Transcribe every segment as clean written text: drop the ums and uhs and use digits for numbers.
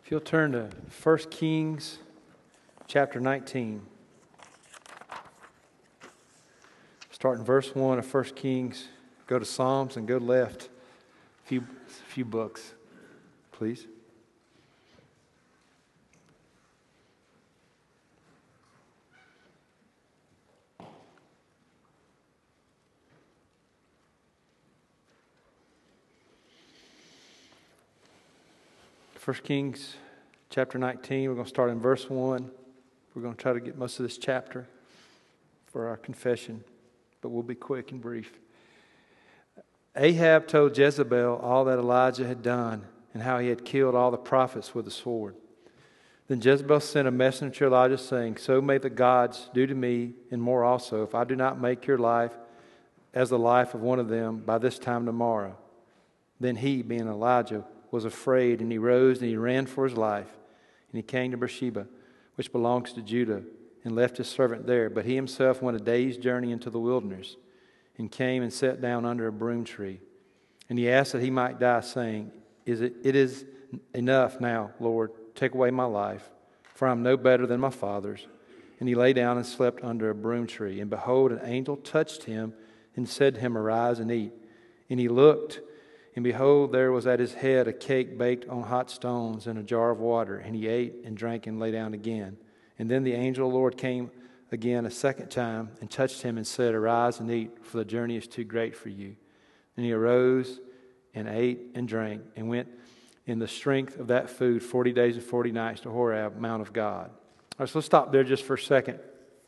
If you'll turn to 1 Kings chapter 19. Start in verse 1 of 1 Kings. Go to Psalms and go left a few books, please. First Kings chapter 19, we're going to start in verse 1. We're going to try to get most of this chapter for our confession, but we'll be quick and brief. Ahab told Jezebel all that Elijah had done and how he had killed all the prophets with the sword. Then Jezebel sent a messenger to Elijah saying, "So may the gods do to me and more also, if I do not make your life as the life of one of them by this time tomorrow." Then he, being Elijah, was afraid, and he rose and he ran for his life. And he came to Beersheba, which belongs to Judah, and left his servant there. But he himself went a day's journey into the wilderness, and came and sat down under a broom tree. And he asked that he might die, saying, It is enough now, Lord, take away my life, for I am no better than my fathers. And he lay down and slept under a broom tree. And behold, an angel touched him and said to him, "Arise and eat." And he looked, and behold, there was at his head a cake baked on hot stones and a jar of water. And he ate and drank and lay down again. And then the angel of the Lord came again a second time and touched him and said, "Arise and eat, for the journey is too great for you." And he arose and ate and drank and went in the strength of that food 40 days and 40 nights to Horeb, Mount of God. All right, so let's stop there just for a second.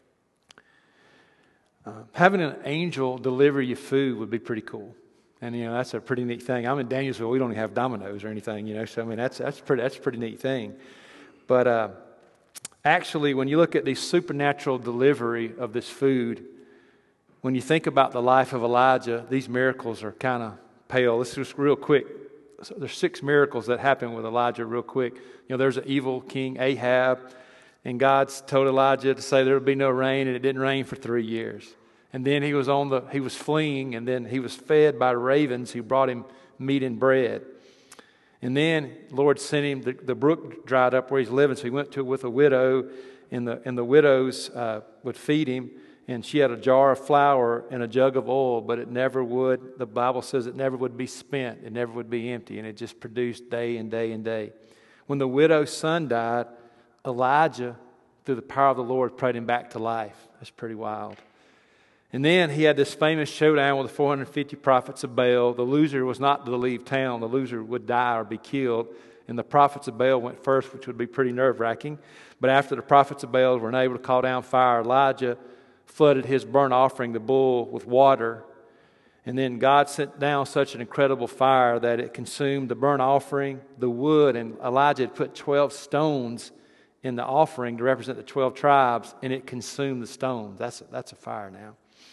Having an angel deliver you food would be pretty cool. And, that's a pretty neat thing. I'm in Danielsville. We don't even have Domino's or anything, So, that's a pretty neat thing. But actually, when you look at the supernatural delivery of this food, when you think about the life of Elijah, these miracles are kind of pale. Let's just real quick. So there's 6 miracles that happen with Elijah real quick. There's an evil king, Ahab, and God's told Elijah to say there would be no rain, and it didn't rain for 3 years. And then he was fleeing, and then he was fed by ravens who brought him meat and bread. And then the Lord sent him, the brook dried up where he's living, so he went with a widow, and the widows would feed him, and she had a jar of flour and a jug of oil, but it never would, the Bible says it never would be spent, it never would be empty, and it just produced day and day and day. When the widow's son died, Elijah, through the power of the Lord, prayed him back to life. That's pretty wild. And then he had this famous showdown with the 450 prophets of Baal. The loser was not to leave town. The loser would die or be killed. And the prophets of Baal went first, which would be pretty nerve-wracking. But after the prophets of Baal were unable to call down fire, Elijah flooded his burnt offering, the bull, with water. And then God sent down such an incredible fire that it consumed the burnt offering, the wood, and Elijah had put 12 stones in the offering to represent the 12 tribes, and it consumed the stones. That's a fire now.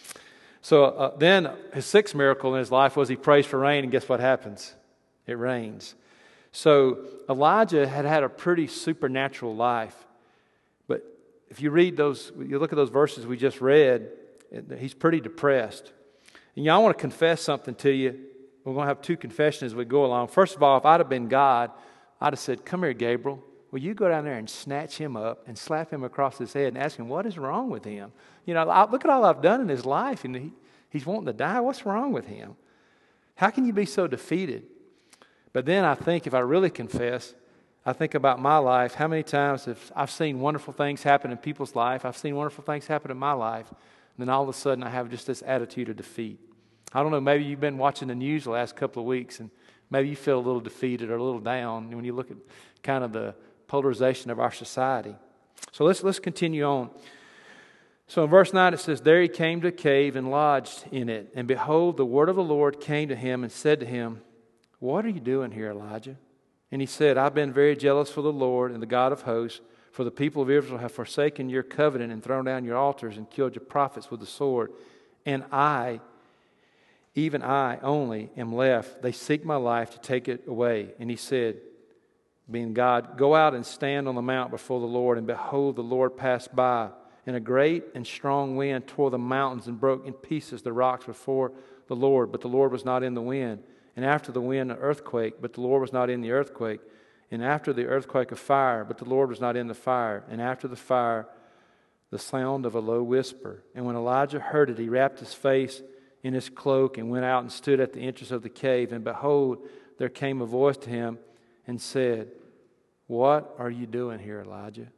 So then his 6th miracle in his life was he prays for rain, and guess what happens? It rains. So Elijah had a pretty supernatural life. But if you look at those verses we just read, he's pretty depressed. And I want to confess something to you. We're going to have 2 confessions as we go along. First of all, if I'd have been God, I'd have said, "Come here, Gabriel. Will you go down there and snatch him up and slap him across his head and ask him, what is wrong with him? Look at all I've done in his life, and he's wanting to die. What's wrong with him? How can you be so defeated?" But then I think if I really confess, I think about my life. How many times have I've seen wonderful things happen in people's life? I've seen wonderful things happen in my life. And then all of a sudden I have just this attitude of defeat. I don't know, maybe you've been watching the news the last couple of weeks, and maybe you feel a little defeated or a little down when you look at kind of the polarization of our society. So let's continue on. So in verse 9 it says, "There he came to a cave and lodged in it. And behold, the word of the Lord came to him and said to him, 'What are you doing here, Elijah?' And he said, 'I've been very jealous for the Lord and the God of hosts, for the people of Israel have forsaken your covenant and thrown down your altars and killed your prophets with the sword. And I, even I only, am left. They seek my life to take it away.' And he said," being God, "Go out and stand on the mount before the Lord. And behold, the Lord passed by, and a great and strong wind tore the mountains and broke in pieces the rocks before the Lord. But the Lord was not in the wind. And after the wind, an earthquake. But the Lord was not in the earthquake. and after the earthquake a fire, but the Lord was not in the fire, and after the fire the sound of a low whisper. And when Elijah heard it, he wrapped his face in his cloak and went out and stood at the entrance of the cave. And behold, there came a voice to him and said, "What are you doing here, Elijah?"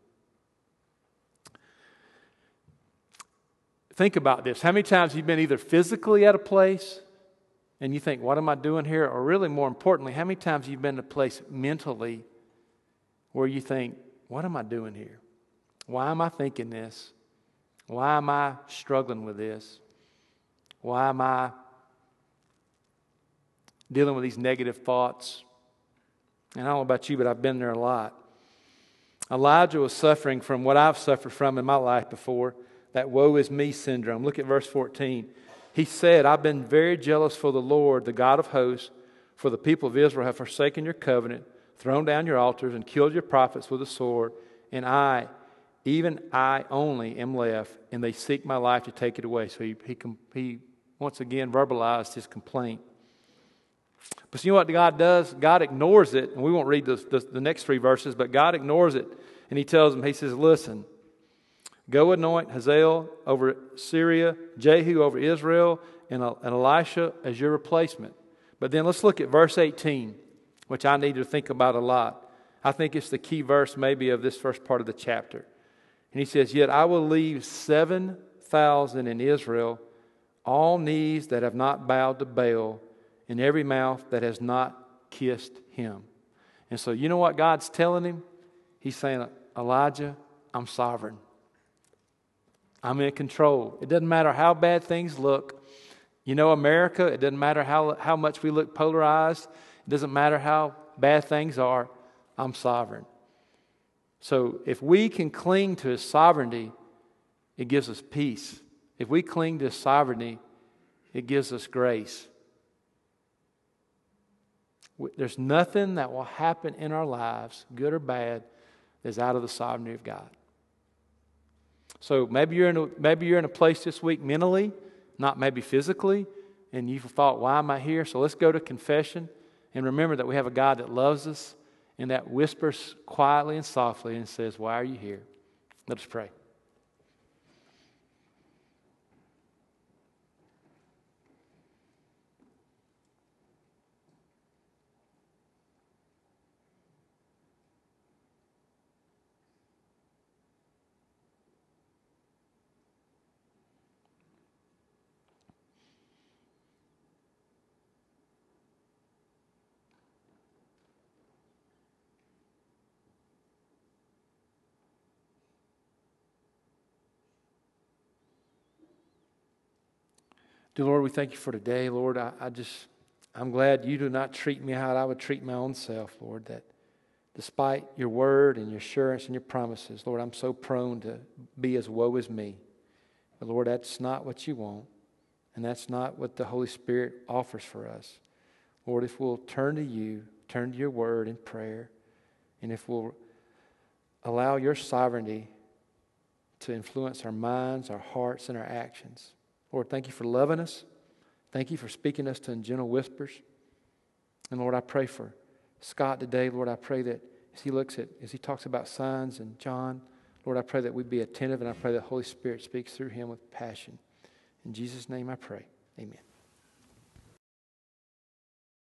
Think about this. How many times have you been either physically at a place and you think, what am I doing here? Or really more importantly, how many times have you been in a place mentally where you think, what am I doing here? Why am I thinking this? Why am I struggling with this? Why am I dealing with these negative thoughts? And I don't know about you, but I've been there a lot. Elijah was suffering from what I've suffered from in my life before, that woe is me syndrome. Look at verse 14. He said, "I've been very jealous for the Lord, the God of hosts, for the people of Israel have forsaken your covenant, thrown down your altars, and killed your prophets with the sword. And I, even I only, am left, and they seek my life to take it away." So he once again verbalized his complaint. But you know what God does? God ignores it. And we won't read the next 3 verses, but God ignores it. And he tells him, he says, "Listen, go anoint Hazael over Syria, Jehu over Israel, and Elisha as your replacement." But then let's look at verse 18, which I need to think about a lot. I think it's the key verse maybe of this first part of the chapter. And he says, "Yet I will leave 7,000 in Israel, all knees that have not bowed to Baal, and every mouth that has not kissed him." And so you know what God's telling him? He's saying, Elijah, I'm sovereign. I'm in control. It doesn't matter how bad things look. You know, America, it doesn't matter how much we look polarized. It doesn't matter how bad things are. I'm sovereign. So if we can cling to His sovereignty, it gives us peace. If we cling to His sovereignty, it gives us grace. There's nothing that will happen in our lives, good or bad, that's out of the sovereignty of God. So maybe you're in a place this week mentally, not maybe physically, and you've thought, why am I here? So let's go to confession and remember that we have a God that loves us and that whispers quietly and softly and says, "Why are you here?" Let us pray. Dear Lord, we thank you for today. Lord, I'm glad you do not treat me how I would treat my own self, Lord, that despite your word and your assurance and your promises, Lord, I'm so prone to be as woe is me. But Lord, that's not what you want, and that's not what the Holy Spirit offers for us. Lord, if we'll turn to you, turn to your word in prayer, and if we'll allow your sovereignty to influence our minds, our hearts, and our actions. Lord, thank you for loving us. Thank you for speaking us to in gentle whispers. And Lord, I pray for Scott today. Lord, I pray that as he talks about signs and John, Lord, I pray that we be attentive, and I pray that the Holy Spirit speaks through him with passion. In Jesus' name I pray. Amen.